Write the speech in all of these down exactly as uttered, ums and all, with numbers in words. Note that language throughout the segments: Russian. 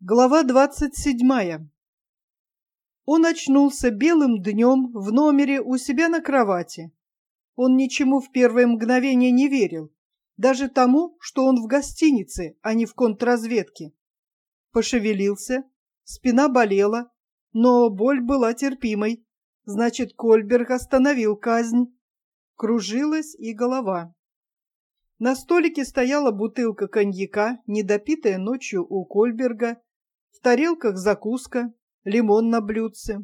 Глава двадцать седьмая. Он очнулся белым днем в номере у себя на кровати. Он ничему в первое мгновение не верил, даже тому, что он в гостинице, а не в контрразведке. Пошевелился, спина болела, но боль была терпимой, значит, Кольберг остановил казнь. Кружилась и голова. На столике стояла бутылка коньяка, недопитая ночью у Кольберга, в тарелках закуска, лимон на блюдце.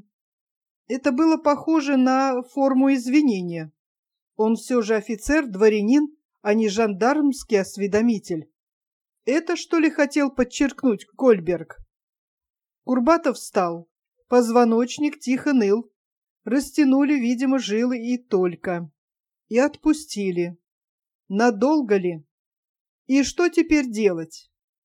Это было похоже на форму извинения. Он все же офицер-дворянин, а не жандармский осведомитель. Это, что ли, хотел подчеркнуть Кольберг? Курбатов встал. Позвоночник тихо ныл. Растянули, видимо, жилы и только. И отпустили. Надолго ли? И что теперь делать?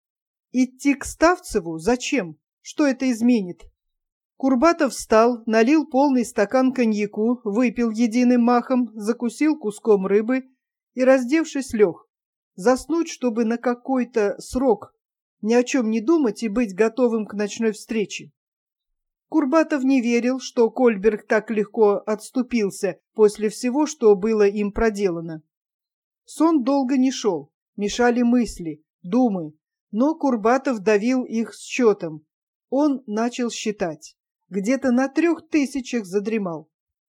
Идти к Ставцеву? Зачем? Что это изменит? Курбатов встал, налил полный стакан коньяку, выпил единым махом, закусил куском рыбы и, раздевшись, лег. Заснуть, чтобы на какой-то срок ни о чем не думать и быть готовым к ночной встрече. Курбатов не верил, что Кольберг так легко отступился после всего, что было им проделано. Сон долго не шел, мешали мысли, думы, но Курбатов давил их счетом. Он начал считать. Где-то на трех тысячах задремал.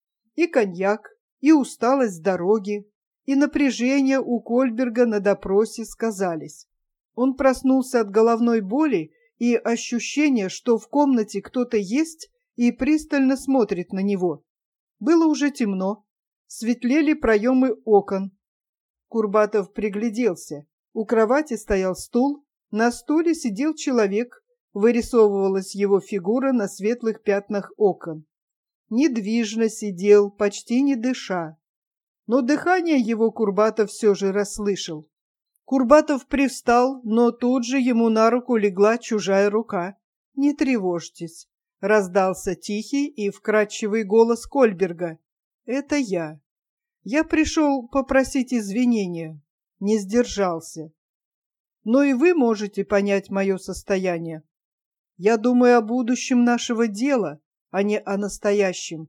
И коньяк, и усталость с дороги, и напряжение у Кольберга на допросе сказались. Он проснулся от головной боли и ощущения, что в комнате кто-то есть и пристально смотрит на него. Было уже темно, светлели проемы окон. Курбатов пригляделся. У кровати стоял стул, на стуле сидел человек, вырисовывалась его фигура на светлых пятнах окон. Недвижно сидел, почти не дыша. Но дыхание его Курбатов все же расслышал. Курбатов привстал, но тут же ему на руку легла чужая рука. «Не тревожьтесь», — раздался тихий и вкрадчивый голос Кольберга. «Это я. Я пришел попросить извинения. Не сдержался. Но и вы можете понять мое состояние. Я думаю о будущем нашего дела, а не о настоящем.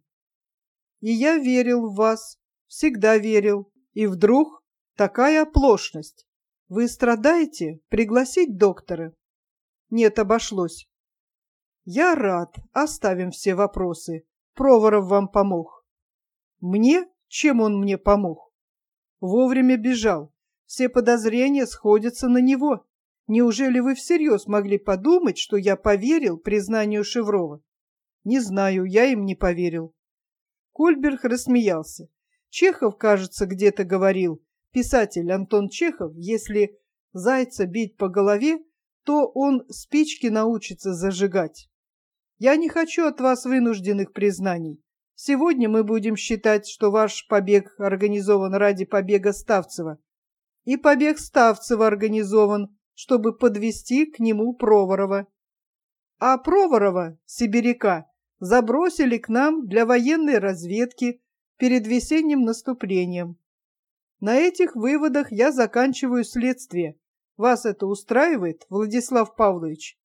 И я верил в вас, всегда верил. И вдруг такая оплошность. Вы страдаете? Пригласить доктора?» Нет, обошлось. Я рад. Оставим все вопросы. Проворов вам помог. Мне? Чем он мне помог? Вовремя бежал. Все подозрения сходятся на него. Неужели вы всерьез могли подумать, что я поверил признанию Шеврова? Не знаю, я им не поверил. Кольберг рассмеялся. Чехов, кажется, где-то говорил, писатель Антон Чехов, если зайца бить по голове, то он спички научится зажигать. Я не хочу от вас вынужденных признаний. Сегодня мы будем считать, что ваш побег организован ради побега Ставцева. И побег Ставцева организован, чтобы подвести к нему Проворова. А Проворова, сибиряка, забросили к нам для военной разведки перед весенним наступлением. На этих выводах я заканчиваю следствие. Вас это устраивает, Владислав Павлович?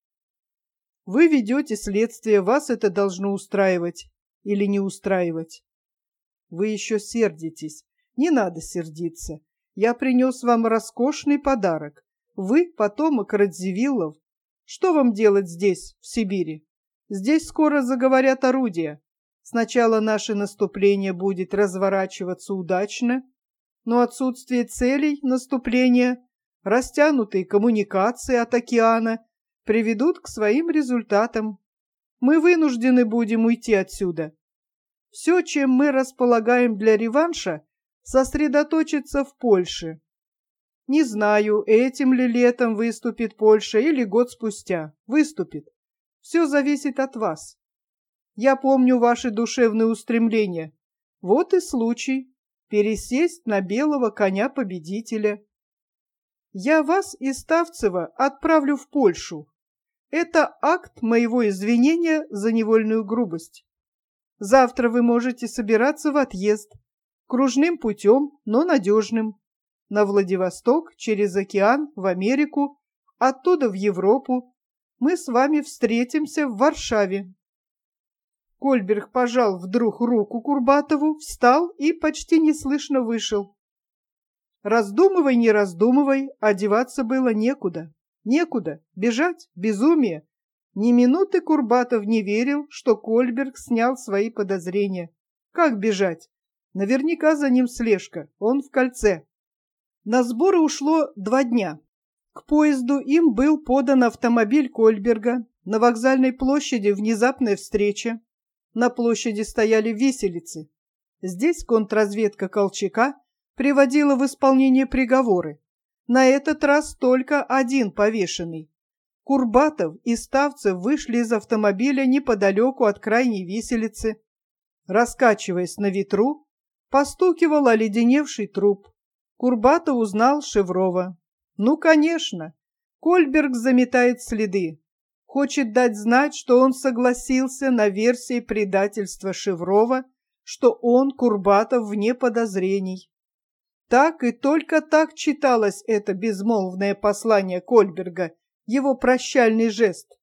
Вы ведете следствие, вас это должно устраивать или не устраивать. Вы еще сердитесь. Не надо сердиться. Я принес вам роскошный подарок. Вы потомок Радзивиллов. Что вам делать здесь, в Сибири? Здесь скоро заговорят орудия. Сначала наше наступление будет разворачиваться удачно, но отсутствие целей наступления, растянутые коммуникации от океана приведут к своим результатам. Мы вынуждены будем уйти отсюда. Все, чем мы располагаем для реванша, сосредоточится в Польше. Не знаю, этим ли летом выступит Польша или год спустя. Выступит. Все зависит от вас. Я помню ваши душевные устремления. Вот и случай пересесть на белого коня победителя. Я вас из Ставцева отправлю в Польшу. Это акт моего извинения за невольную грубость. Завтра вы можете собираться в отъезд. Кружным путем, но надежным. На Владивосток, через океан, в Америку, оттуда в Европу. мы с вами встретимся в Варшаве». Кольберг пожал вдруг руку Курбатову, встал и почти неслышно вышел. Раздумывай, не раздумывай, одеваться было некуда. Некуда, бежать, безумие. Ни минуты Курбатов не верил, что Кольберг снял свои подозрения. Как бежать? Наверняка за ним слежка, он в кольце. На сборы ушло два дня. К поезду им был подан автомобиль Кольберга. На вокзальной площади внезапная встреча. На площади стояли виселицы. Здесь контрразведка Колчака приводила в исполнение приговоры. На этот раз только один повешенный. Курбатов и Ставцев вышли из автомобиля неподалеку от крайней виселицы. Раскачиваясь на ветру, постукивал оледеневший труп. Курбатов узнал Шеврова. Ну, конечно, Кольберг заметает следы. Хочет дать знать, что он согласился на версии предательства Шеврова, что он, Курбатов, вне подозрений. Так и только так читалось это безмолвное послание Кольберга, его прощальный жест.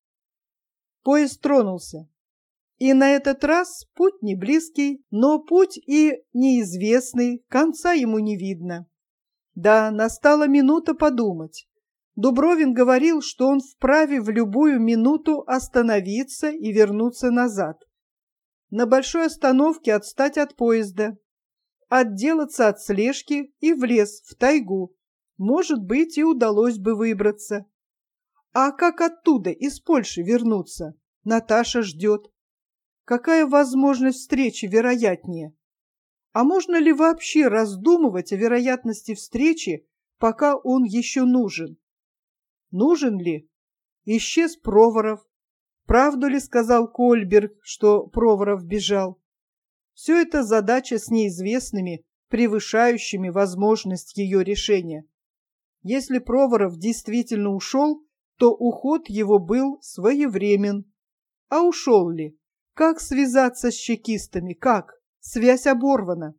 Поезд тронулся. И на этот раз путь не близкий, но путь и неизвестный, конца ему не видно. Да, настала минута подумать. Дубровин говорил, что он вправе в любую минуту остановиться и вернуться назад. На большой остановке отстать от поезда, отделаться от слежки и в лес, в тайгу. Может быть, и удалось бы выбраться. А как оттуда, из Польши, вернуться? Наташа ждет. Какая возможность встречи вероятнее? А можно ли вообще раздумывать о вероятности встречи, пока он еще нужен? Нужен ли? Исчез Проворов. Правду ли сказал Кольберг, что Проворов бежал? Все это задача с неизвестными, превышающими возможность ее решения. Если Проворов действительно ушел, то уход его был своевремен. А ушел ли? Как связаться с чекистами? Как? Связь оборвана.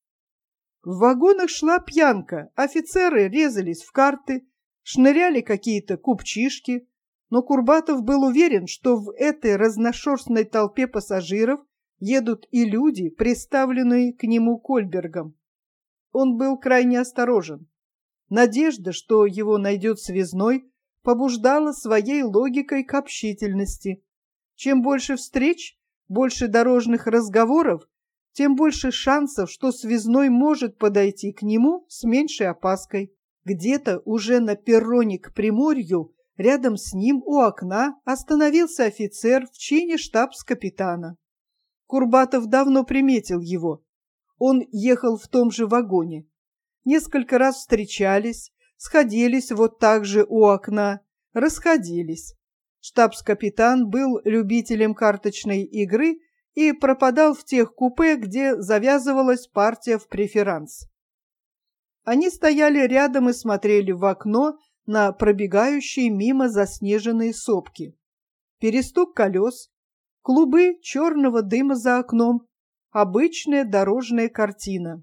В вагонах шла пьянка, офицеры резались в карты, шныряли какие-то купчишки, но Курбатов был уверен, что в этой разношерстной толпе пассажиров едут и люди, представленные к нему Кольбергом. Он был крайне осторожен. Надежда, что его найдет связной, побуждала своей логикой к общительности. Чем больше встреч, больше дорожных разговоров, тем больше шансов, что связной может подойти к нему с меньшей опаской. Где-то уже на перроне к Приморью, рядом с ним у окна, остановился офицер в чине штабс-капитана. Курбатов давно приметил его. Он ехал в том же вагоне. Несколько раз встречались, сходились вот так же у окна, расходились. Штабс-капитан был любителем карточной игры и пропадал в тех купе, где завязывалась партия в преферанс. Они стояли рядом и смотрели в окно на пробегающие мимо заснеженные сопки. Перестук колес, клубы черного дыма за окном, обычная дорожная картина.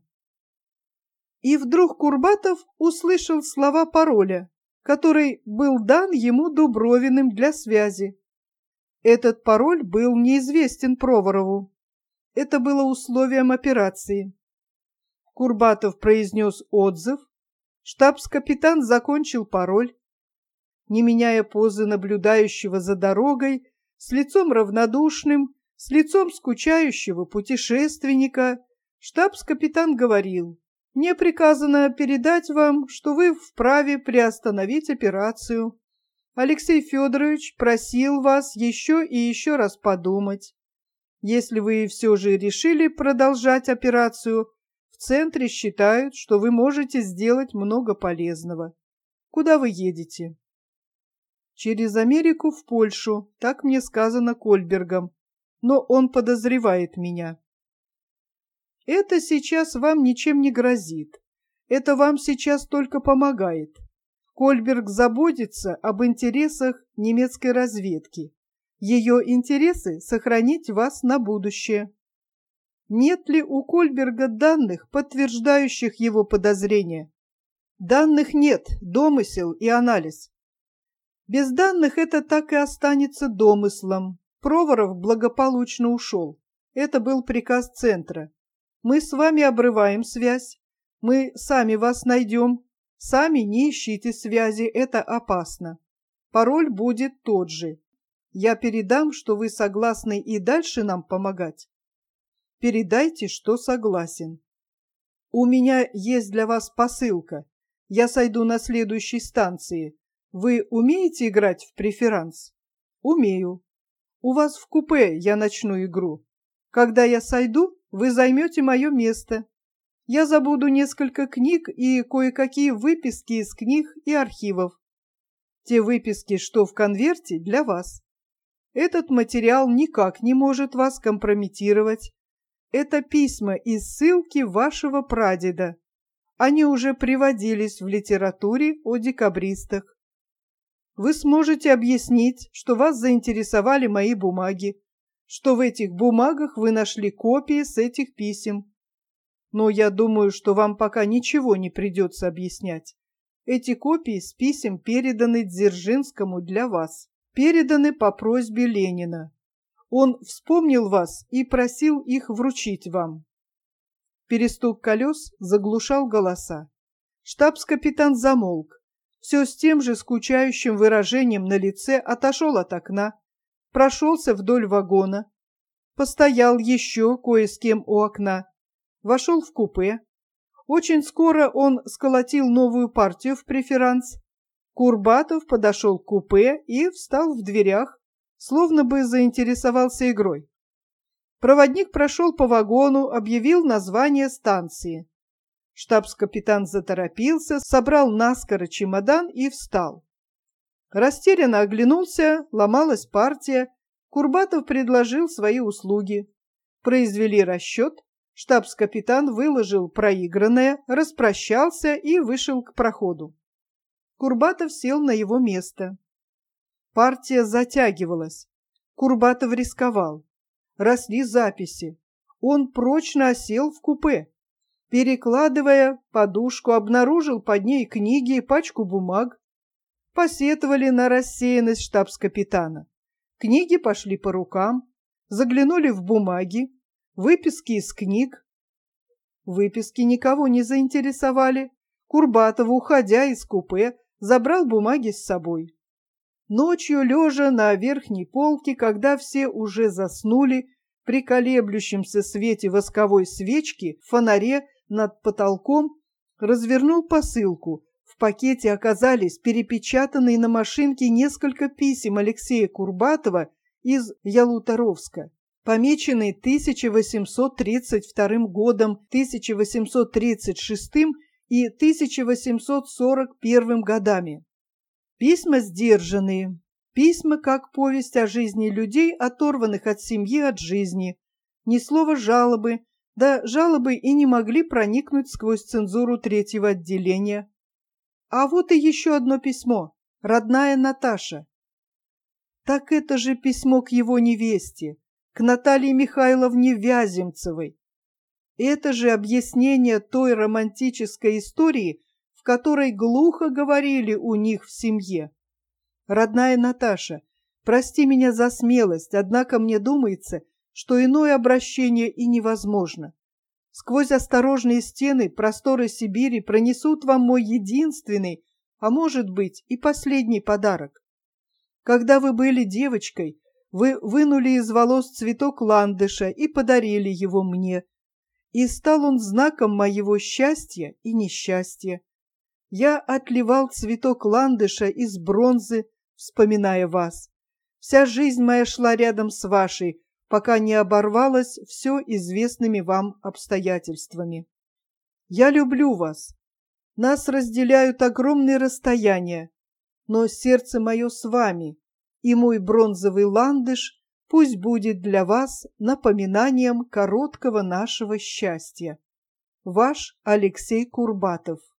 И вдруг Курбатов услышал слова пароля, который был дан ему Дубровиным для связи. Этот пароль был неизвестен Проворову. Это было условием операции. Курбатов произнес отзыв, штабс-капитан закончил пароль. Не меняя позы наблюдающего за дорогой, с лицом равнодушным, с лицом скучающего путешественника, штабс-капитан говорил: «Мне приказано передать вам, что вы вправе приостановить операцию. Алексей Федорович просил вас еще и еще раз подумать. Если вы все же решили продолжать операцию, в центре считают, что вы можете сделать много полезного. Куда вы едете?» «Через Америку в Польшу, так мне сказано Кольбергом, но он подозревает меня». «Это сейчас вам ничем не грозит. Это вам сейчас только помогает. Кольберг заботится об интересах немецкой разведки. Ее интересы — сохранить вас на будущее. Нет ли у Кольберга данных, подтверждающих его подозрения? Данных нет, домысел и анализ. Без данных это так и останется домыслом. Проворов благополучно ушел. Это был приказ центра. Мы с вами обрываем связь. Мы сами вас найдем. Сами не ищите связи, это опасно. Пароль будет тот же. Я передам, что вы согласны и дальше нам помогать. Передайте, что согласен. У меня есть для вас посылка. Я сойду на следующей станции. Вы умеете играть в преферанс? Умею. У вас в купе я начну игру. Когда я сойду, вы займете мое место. Я забуду несколько книг и кое-какие выписки из книг и архивов. Те выписки, что в конверте, для вас. Этот материал никак не может вас компрометировать. Это письма и ссылки вашего прадеда. Они уже приводились в литературе о декабристах. Вы сможете объяснить, что вас заинтересовали мои бумаги, что в этих бумагах вы нашли копии с этих писем. Но я думаю, что вам пока ничего не придется объяснять. Эти копии с писем переданы Дзержинскому для вас. Переданы по просьбе Ленина. Он вспомнил вас и просил их вручить вам. Перестук колес заглушал голоса. Штабс-капитан замолк. Все с тем же скучающим выражением на лице отошел от окна, прошелся вдоль вагона, постоял еще кое с кем у окна, вошел в купе. Очень скоро он сколотил новую партию в преферанс. Курбатов подошел к купе и встал в дверях, словно бы заинтересовался игрой. Проводник прошел по вагону, объявил название станции. Штабс-капитан заторопился, собрал наскоро чемодан и встал. Растерянно оглянулся, ломалась партия. Курбатов предложил свои услуги. Произвели расчет. Штабс-капитан выложил проигранное, распрощался и вышел к проходу. Курбатов сел на его место. Партия затягивалась. Курбатов рисковал. Росли записи. Он прочно осел в купе. Перекладывая подушку, обнаружил под ней книги и пачку бумаг. Посетовали на рассеянность штабс-капитана. Книги пошли по рукам, заглянули в бумаги, выписки из книг. Выписки никого не заинтересовали. Курбатов, уходя из купе, забрал бумаги с собой. Ночью, лежа на верхней полке, когда все уже заснули, при колеблющемся свете восковой свечки в фонаре над потолком развернул посылку. В пакете оказались перепечатанные на машинке несколько писем Алексея Курбатова из Ялуторовска, помеченные тысяча восемьсот тридцать вторым годом, тысяча восемьсот тридцать шестым и тысяча восемьсот сорок первым годами. Письма сдержанные, письма как повесть о жизни людей, оторванных от семьи, от жизни. Ни слова жалобы, да жалобы и не могли проникнуть сквозь цензуру третьего отделения. А вот и еще одно письмо. Родная Наташа. Так это же письмо к его невесте, к Наталье Михайловне Вяземцевой. Это же объяснение той романтической истории, в которой глухо говорили у них в семье. Родная Наташа, прости меня за смелость, однако мне думается, что иное обращение и невозможно. Сквозь осторожные стены просторы Сибири пронесут вам мой единственный, а может быть и последний подарок. Когда вы были девочкой, вы вынули из волос цветок ландыша и подарили его мне, и стал он знаком моего счастья и несчастья. Я отливал цветок ландыша из бронзы, вспоминая вас. Вся жизнь моя шла рядом с вашей, пока не оборвалось все известными вам обстоятельствами. Я люблю вас. Нас разделяют огромные расстояния, но сердце мое с вами, и мой бронзовый ландыш пусть будет для вас напоминанием короткого нашего счастья. Ваш Алексей Курбатов.